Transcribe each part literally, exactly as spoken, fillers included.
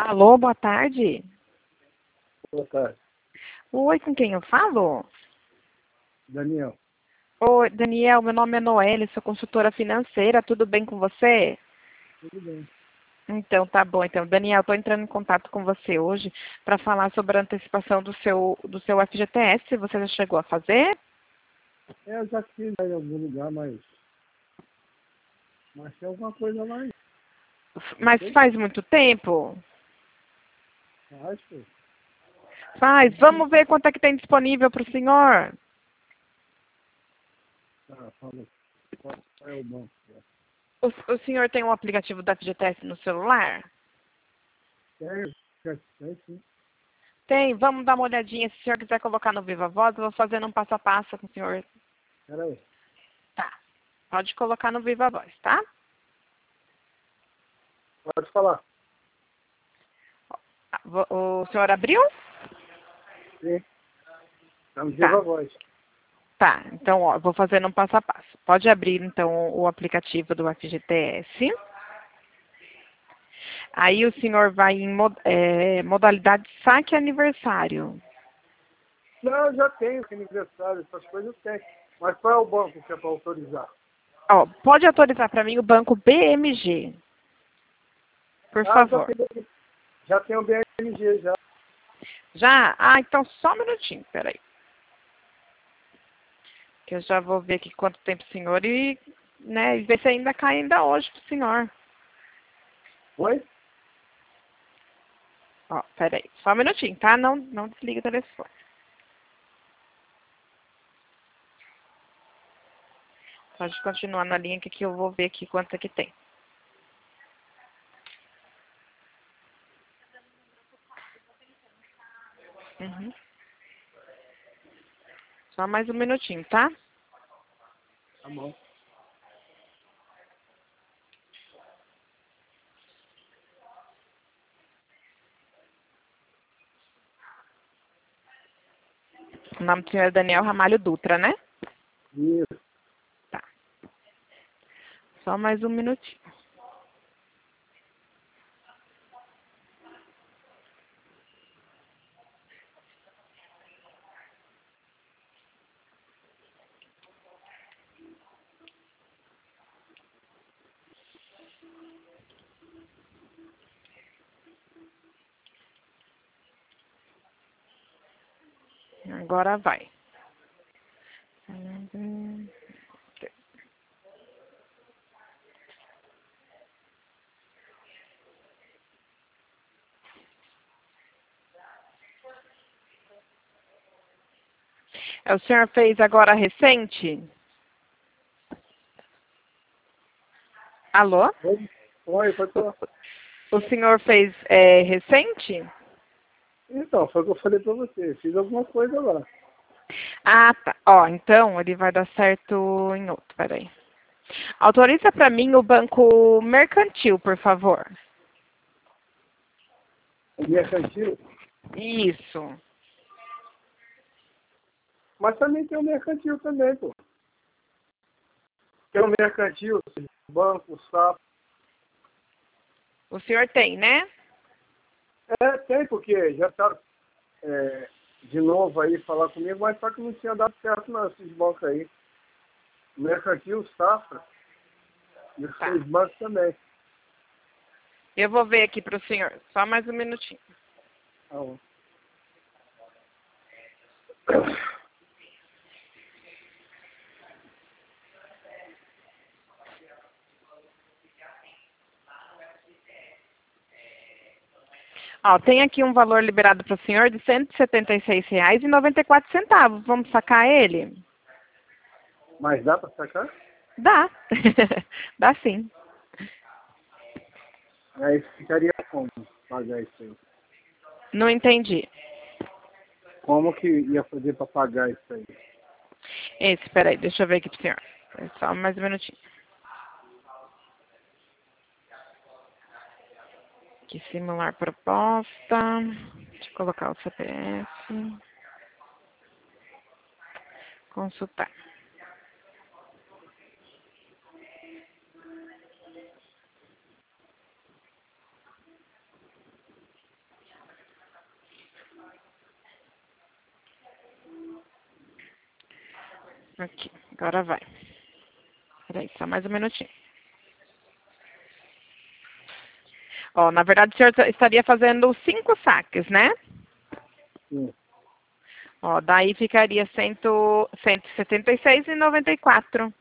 Alô, boa tarde. Boa tarde. Oi, com quem eu falo? Daniel. Oi, Daniel, meu nome é Noelle, sou consultora financeira, tudo bem com você? Tudo bem. Então, tá bom. Então, Daniel, estou entrando em contato com você hoje para falar sobre a antecipação do seu, do seu F G T S. Você já chegou a fazer? É, eu já fiz em algum lugar, mas... Mas tem alguma coisa lá ainda. Mas faz muito tempo? Acho. Faz. Vamos ver quanto é que tem disponível para o senhor. Tá, falou. Qual é o banco? O, o senhor tem um aplicativo da F G T S no celular? Tem, tem sim. Tem. Vamos dar uma olhadinha. Se o senhor quiser colocar no Viva Voz, eu vou fazendo um passo a passo com o senhor. Pera aí. Tá. Pode colocar no Viva Voz, tá? Pode falar. O senhor abriu? Sim. Estamos Tá. viva voz. Tá. Então, ó, vou fazendo um passo a passo. Pode abrir, então, o aplicativo do F G T S. Aí o senhor vai em mod é, modalidade saque aniversário. Não, eu já tenho que aniversário, essas coisas eu tenho. Mas qual é o banco que é para autorizar? Ó, pode autorizar para mim o banco B M G, por Ah, já favor. tenho, já tenho o B M G, já. Já? Ah, então só um minutinho, peraí. Que eu já vou ver aqui quanto tempo o senhor e, né, e ver se ainda cai ainda hoje pro senhor. Oi? Ó, peraí, só um minutinho, tá? Não, não desliga o telefone. Pode continuar na linha que aqui eu vou ver aqui quanto é que tem. Uhum. Só mais um minutinho, tá? Tá bom. O nome do senhor é Daniel Ramalho Dutra, né? Isso. Tá. Só mais um minutinho. Agora vai. É, o senhor fez agora recente? Alô? Oi, Oi, pode falar. O senhor fez é, recente? Então, foi o que eu falei pra você. Fiz alguma coisa lá. Ah, tá. Ó, então ele vai dar certo em outro, peraí. Autoriza para mim o banco mercantil, por favor. O mercantil. Isso. Mas também tem o mercantil também, pô. Tem o mercantil, o banco, o sapo. O senhor tem, né? É, tem, porque já tá é, de novo aí falar comigo, mas só que não tinha dado certo não, esses bancos aí. O mercantil, o safra, e os Tá. seis bancos também. Eu vou ver aqui para o senhor. Só mais um minutinho. Tá bom. Ó, tem aqui um valor liberado para o senhor de cento e setenta e seis reais e noventa e quatro centavos. Vamos sacar ele? Mas dá para sacar? Dá. Dá sim. Aí ficaria como pagar isso aí? Não entendi. Como que ia fazer para pagar isso aí? Esse, peraí, deixa eu ver aqui pro senhor. Só mais um minutinho. Aqui, simular proposta. Deixa eu colocar o C P F. Consultar. Aqui, agora vai. Peraí, só mais um minutinho. Ó, na verdade, o senhor estaria fazendo cinco saques, né? Sim. Ó, daí ficaria cento, cento e setenta e seis e noventa e quatro.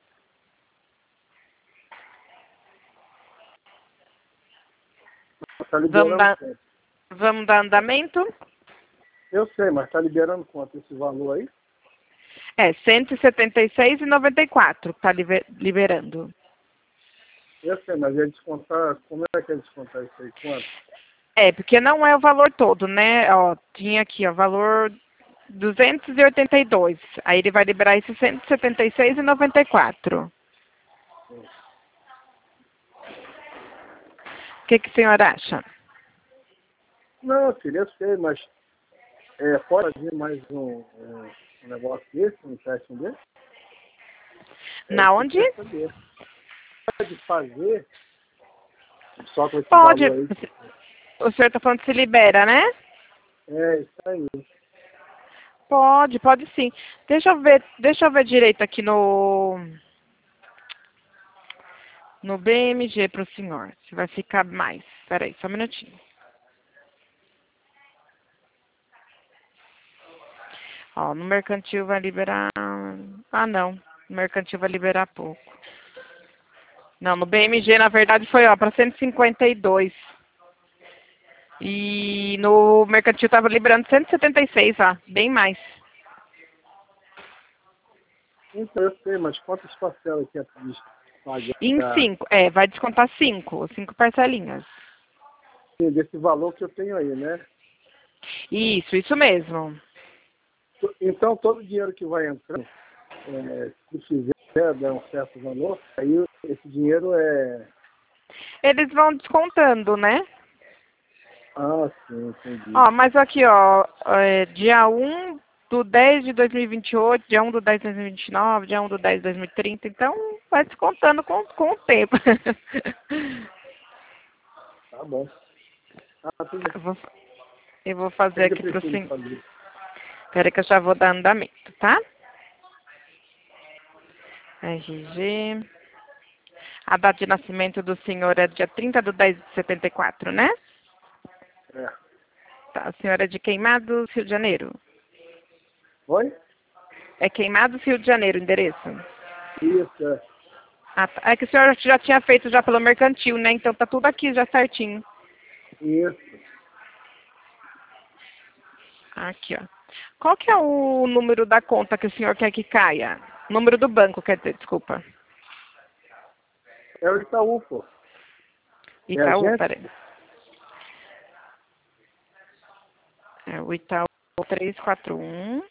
Tá Vamos liberando dar, quanto? vamos dar andamento? Eu sei, mas tá liberando quanto esse valor aí? É, cento e setenta e seis e noventa e quatro que tá liberando. Eu sei, mas é descontar, como é que é descontar isso aí? Quanto? É, porque não é o valor todo, né? Ó, tinha aqui, ó, valor duzentos e oitenta e dois. Aí ele vai liberar esse cento e setenta e seis e noventa e quatro. O que que a senhora acha? Não, filho, eu sei, mas é, pode fazer mais um, um, um negócio desse, um teste desse? É Na isso que eu onde? quero saber. Pode fazer, só com esse Pode. valor aí. O senhor está falando que se libera, né? É, isso aí. Pode, pode sim. Deixa eu ver, deixa eu ver direito aqui no no B M G para o senhor, se vai ficar mais. Espera aí, só um minutinho. Ó, no mercantil vai liberar... Ah, não. No mercantil vai liberar pouco. Não, no B M G, na verdade, foi, ó, para cento e cinquenta e dois. E no mercantil estava liberando cento e setenta e seis, ó. Bem mais. Então, eu sei, mas quantas parcelas que é previsto Em pagar cinco. É, vai descontar cinco. Cinco parcelinhas. desse valor que eu tenho aí, né? Isso, isso mesmo. Então, todo o dinheiro que vai entrando, é, se fizer dar um certo valor, aí esse dinheiro é... Eles vão descontando, né? Ah, sim, entendi. Ó, mas aqui, ó, é, dia um do dez de dois mil e vinte e oito, dia um do dez de dois mil e vinte e nove, dia um do dez de dois mil e trinta, então vai descontando com, com o tempo. Tá bom. Ah, tudo Eu bem. vou, eu vou O fazer que eu aqui pro preciso senhor. fazer? Espera que eu já vou dar andamento, tá? R G. A data de nascimento do senhor é dia trinta de dez de setenta e quatro, né? É. Tá, a senhora é de Queimados, Rio de Janeiro. Oi? É Queimados, Rio de Janeiro, o endereço? Isso, é. Ah, tá. É que o senhor já tinha feito já pelo mercantil, né? Então tá tudo aqui já certinho. Isso. Aqui, ó. Qual que é o número da conta que o senhor quer que caia? Número do banco, quer dizer, desculpa. É o Itaú, pô. É a Itaú, gente? peraí. É o Itaú três quatro um.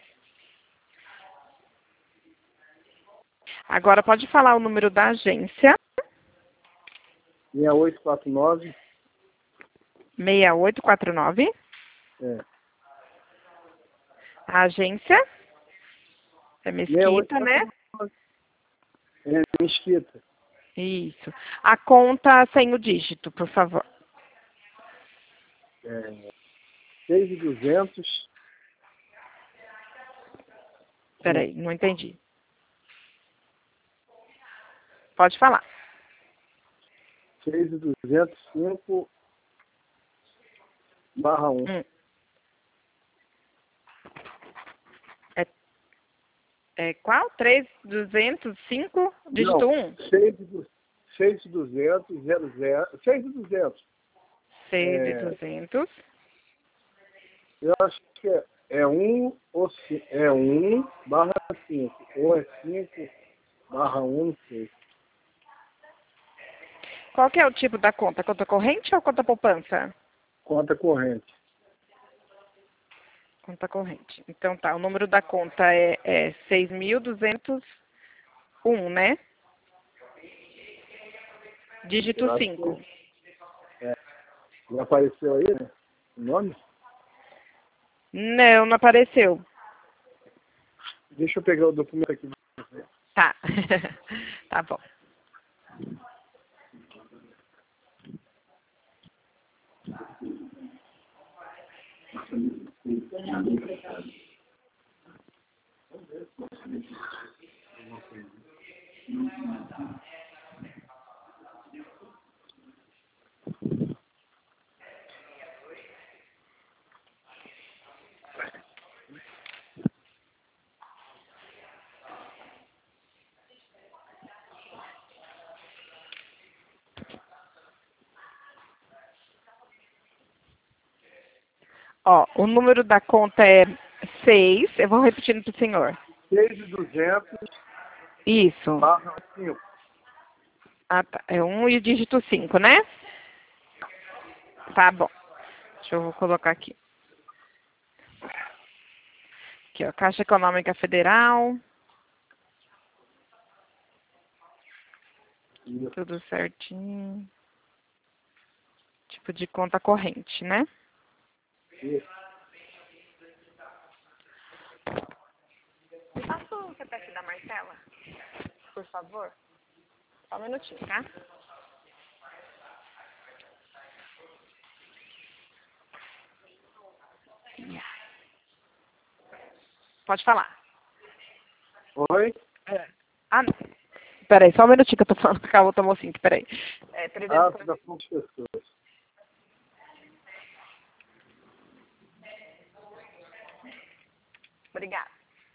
Agora pode falar o número da agência. seis oito quatro nove. seis oito quatro nove. É. A agência é Mesquita, né? É Mesquita. Isso. A conta sem o dígito, por favor. É. seis mil e duzentos. Peraí, não entendi. Pode falar. seis mil e duzentos e cinco barra um. Hum. É, é qual? três mil duzentos e cinco, dígito um? seis mil e duzentos, zero zero. seis mil e duzentos. seis mil e É, duzentos. eu acho que é, é um ou ci- é um barra cinco. Ou é cinco barra um, não sei. Qual que é o tipo da conta? Conta corrente ou conta poupança? Conta corrente. Conta corrente. Então tá, o número da conta é, é seis mil duzentos e um, né? Dígito Eu acho cinco. que é, já apareceu aí, né? O nome? Não, não apareceu. Deixa eu pegar o documento aqui. Tá. Tá bom. Ó, o número da conta é seis. Eu vou repetindo pro senhor. seis e duzentos Isso. barra cinco. Ah, tá. É um e o dígito cinco, né? Tá bom. Deixa eu colocar aqui. Aqui, ó. Caixa Econômica Federal. Isso. Tudo certinho. Tipo de conta corrente, né? Isso. Me passa o C P F da Marcela, por favor. Só um minutinho, tá? Pode falar. Oi? É. Ah, não. Peraí, só um minutinho que eu tô falando com a outra mocinha aqui, peraí. É, Ah, trezentos... da fonte pessoas. Obrigada.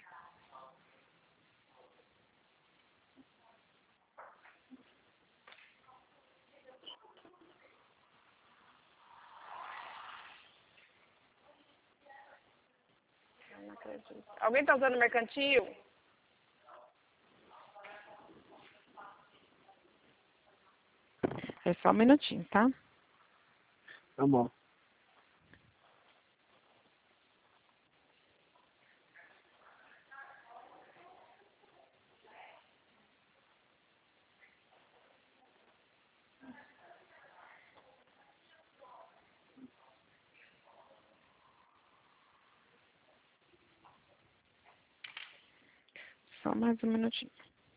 Eu não acredito. Alguém tá usando mercantil? É só um minutinho, tá? Tá bom. Só mais um minutinho.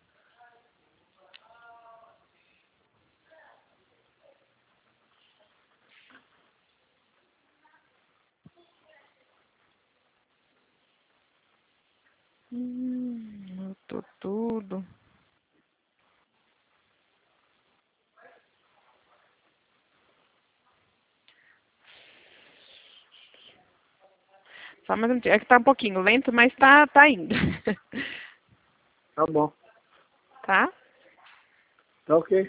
Hum, eu tô tudo. Só mais um minutinho. É que tá um pouquinho lento, mas tá, tá indo. Tá bom. Tá? Tá ok.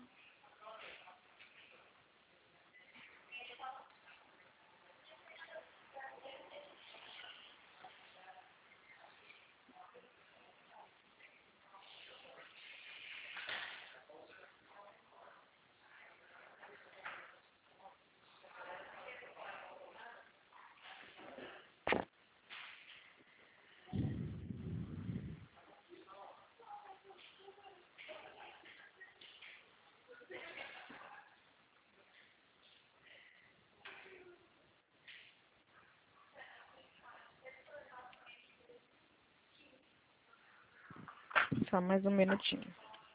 Só mais um minutinho.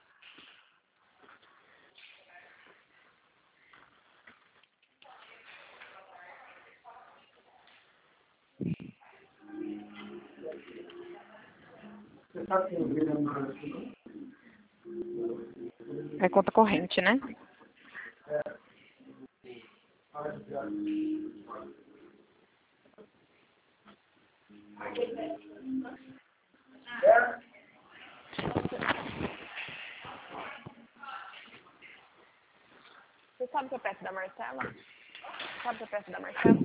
Você tá com o vídeo mais? É conta corrente, né? Você sabe o C P F da Marcela? Sabe o C P F da Marcela?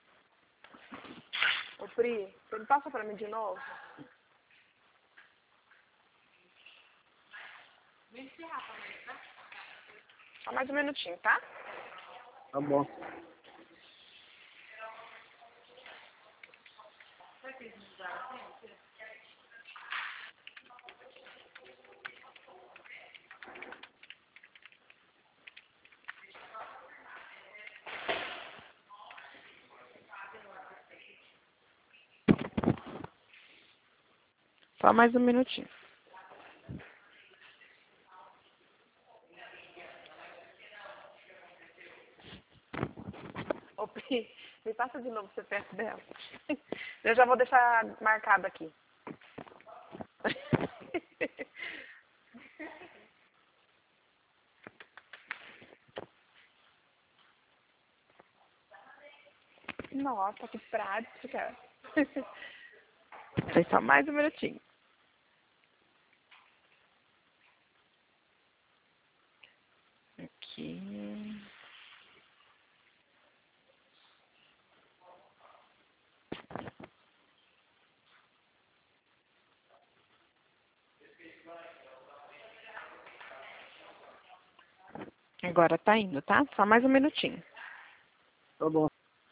Ô, Pri, você me passa pra mim de novo? Só mais um minutinho, tá? Tá bom. Só mais um minutinho. Ô, Pri, me passa de novo o C P F dela. Eu já vou deixar marcado aqui. Nossa, que prática. Foi só mais um minutinho. Aqui. aqui. Agora tá indo, tá? Só mais um minutinho. Tá bom.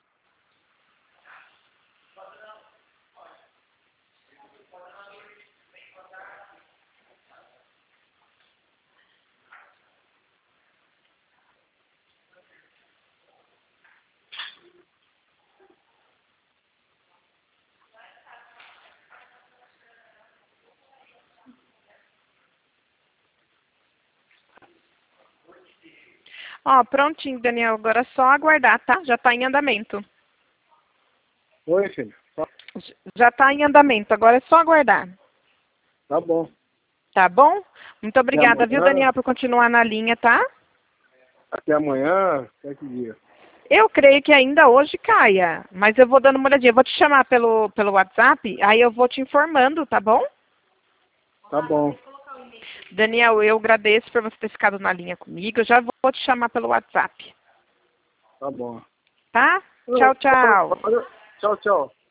Ó, prontinho, Daniel. Agora é só aguardar, tá? Já tá em andamento. Oi, filho. Tá, Já tá em andamento. Agora é só aguardar. tá bom. Tá bom? Muito obrigada, viu, amanhã. Daniel, por continuar na linha, tá? Até amanhã, até que dia? Eu creio que ainda hoje caia, mas eu vou dando uma olhadinha. Eu vou te chamar pelo, pelo WhatsApp, aí eu vou te informando, tá bom? Tá bom. Daniel, eu agradeço por você ter ficado na linha comigo. Eu já vou te chamar pelo WhatsApp, Tá bom. tá? Tchau, tchau. Tchau, tchau.